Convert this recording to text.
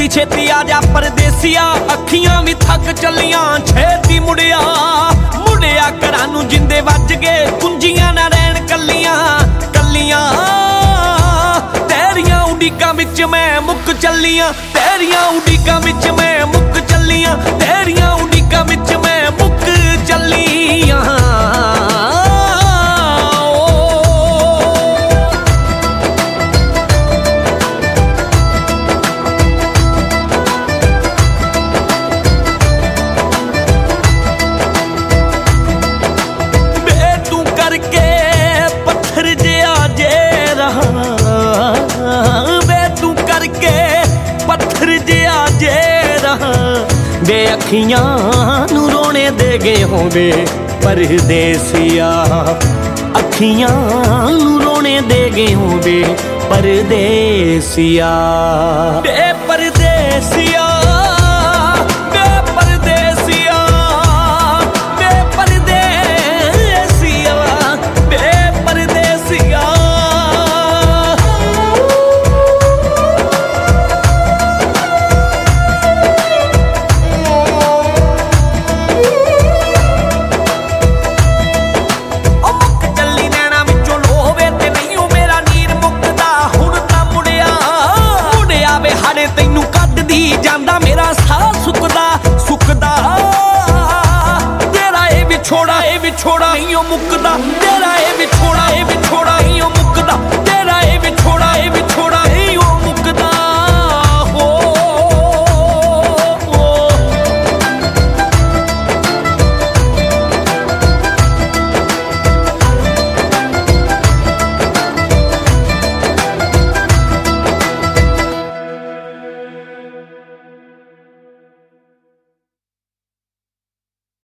ਛੇਤੀ ਛੇਤੀ ਆ ਜਾ ਪਰਦੇਸੀਆ, ਅੱਖੀਆਂ ਵੀ ਥੱਕ ਚੱਲੀਆਂ ਛੇਤੀ ਮੁੜਿਆ। ਮੁੜਿਆ ਘਰਾਂ ਨੂੰ ਜਿੰਦੇ ਵੱਜ ਗਏ, ਕੁੰਜੀਆਂ ਨਾ ਰਹਿਣ ਕੱਲੀਆਂ ਕੱਲੀਆਂ। ਤੇਰੀਆਂ ਉਡੀਕਾਂ ਵਿੱਚ ਮੈਂ ਮੁੱਕ ਚੱਲੀਆਂ, ਤੇਰੀਆਂ ਉਡੀਕਾਂ ਵਿੱਚ ਮੈਂ ਮੁੱਕ ਚੱਲੀਆਂ, ਤੇਰੀਆਂ ਉਡੀਕਾਂ ਵਿੱਚ ਮੈਂ ਮੁੱਕ ਚੱਲੀਆਂ। ਵੇ ਅੱਖੀਆਂ ਨੂੰ ਰੋਣੇ ਦੇ ਗਏ ਹੋਵੇ ਪਰਦੇਸੀਆ, ਅੱਖੀਆਂ ਨੂੰ ਰੋਣੇ ਦੇ ਗਏ ਹੋਵੇ ਪਰਦੇਸੀਆ। ਵੇ ਪਰਦੇਸੀਆ, ਵੇ ਪਰਦੇਸੀਆ, ਵੇ ਪਰਦੇਸੀਆ, ਵੇ ਪਰਦੇਸੀਆ। ਤੈਨੂੰ ਕੱਢਦੀ ਜਾਂਦਾ ਮੇਰਾ ਸਾਹ ਸੁੱਕਦਾ ਸੁੱਕਦਾ। ਤੇਰਾ ਇਹ ਵਿਛੋੜਾ ਨਹੀਂ ਉਹ ਮੁੱਕਦਾ, ਤੇਰਾ ਇਹ ਵਿਛੋੜਾ ਨਹੀਂ ਉਹ ਮੁੱਕਦਾ, ਤੇਰਾ ਇਹ ਵਿਛੋੜਾ